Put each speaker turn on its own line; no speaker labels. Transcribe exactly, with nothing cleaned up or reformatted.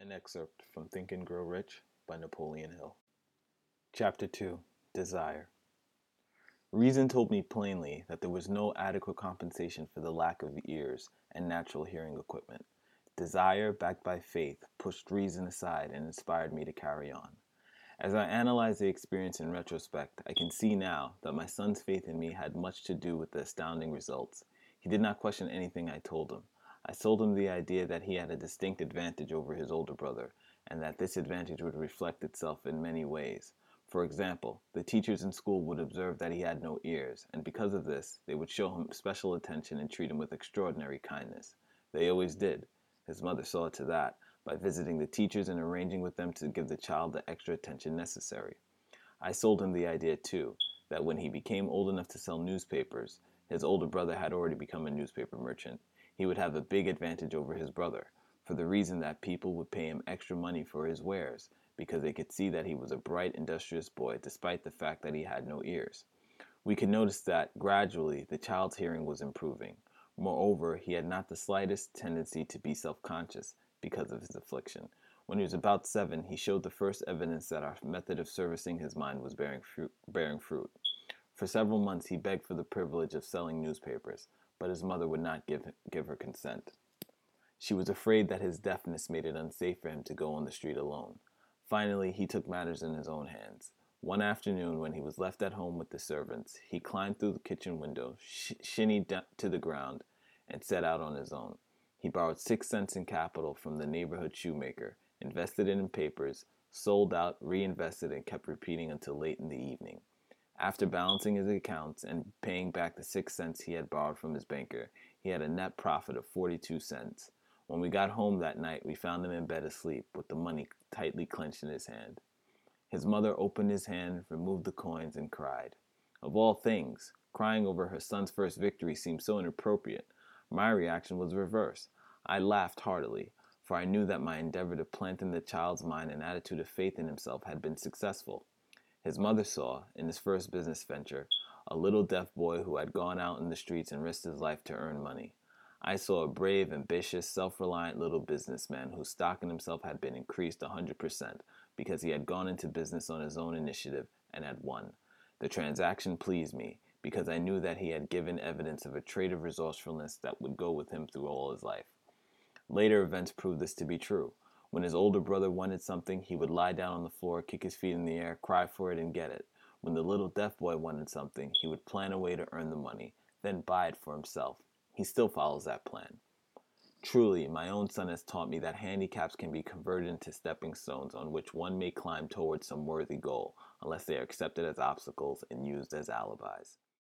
An excerpt from Think and Grow Rich by Napoleon Hill. Chapter two. Desire. Reason told me plainly that there was no adequate compensation for the lack of ears and natural hearing equipment. Desire, backed by faith, pushed reason aside and inspired me to carry on. As I analyze the experience in retrospect, I can see now that my son's faith in me had much to do with the astounding results. He did not question anything I told him. I sold him the idea that he had a distinct advantage over his older brother, and that this advantage would reflect itself in many ways. For example, the teachers in school would observe that he had no ears, and because of this, they would show him special attention and treat him with extraordinary kindness. They always did. His mother saw to that, by visiting the teachers and arranging with them to give the child the extra attention necessary. I sold him the idea, too, that when he became old enough to sell newspapers, his older brother had already become a newspaper merchant, he would have a big advantage over his brother, for the reason that people would pay him extra money for his wares, because they could see that he was a bright, industrious boy, despite the fact that he had no ears. We could notice that, gradually, the child's hearing was improving. Moreover, he had not the slightest tendency to be self-conscious because of his affliction. When he was about seven, he showed the first evidence that our method of servicing his mind was bearing fruit. Bearing fruit. For several months, he begged for the privilege of selling newspapers, but his mother would not give, give her consent. She was afraid that his deafness made it unsafe for him to go on the street alone. Finally, he took matters in his own hands. One afternoon, when he was left at home with the servants, he climbed through the kitchen window, sh- shinnied down to the ground, and set out on his own. He borrowed six cents in capital from the neighborhood shoemaker, invested it in papers, sold out, reinvested, and kept repeating until late in the evening. After balancing his accounts and paying back the six cents he had borrowed from his banker, he had a net profit of forty-two cents. When we got home that night, we found him in bed asleep, with the money tightly clenched in his hand. His mother opened his hand, removed the coins, and cried. Of all things, crying over her son's first victory seemed so inappropriate. My reaction was reverse. I laughed heartily, for I knew that my endeavor to plant in the child's mind an attitude of faith in himself had been successful. His mother saw, in his first business venture, a little deaf boy who had gone out in the streets and risked his life to earn money. I saw a brave, ambitious, self-reliant little businessman whose stock in himself had been increased a hundred percent because he had gone into business on his own initiative and had won. The transaction pleased me because I knew that he had given evidence of a trait of resourcefulness that would go with him through all his life. Later events proved this to be true. When his older brother wanted something, he would lie down on the floor, kick his feet in the air, cry for it, and get it. When the little deaf boy wanted something, he would plan a way to earn the money, then buy it for himself. He still follows that plan. Truly, my own son has taught me that handicaps can be converted into stepping stones on which one may climb towards some worthy goal, unless they are accepted as obstacles and used as alibis.